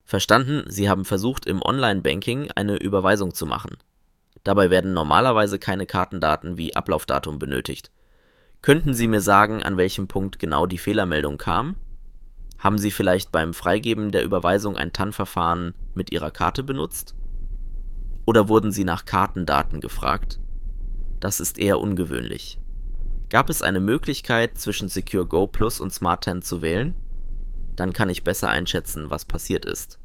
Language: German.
Verstanden, Sie haben versucht, im Online-Banking eine Überweisung zu machen. Dabei werden normalerweise keine Kartendaten wie Ablaufdatum benötigt. Könnten Sie mir sagen, an welchem Punkt genau die Fehlermeldung kam? Haben Sie vielleicht beim Freigeben der Überweisung ein TAN-Verfahren mit Ihrer Karte benutzt? Oder wurden Sie nach Kartendaten gefragt? Das ist eher ungewöhnlich. Gab es eine Möglichkeit, zwischen Secure Go Plus und SmartTAN zu wählen? Dann kann ich besser einschätzen, was passiert ist.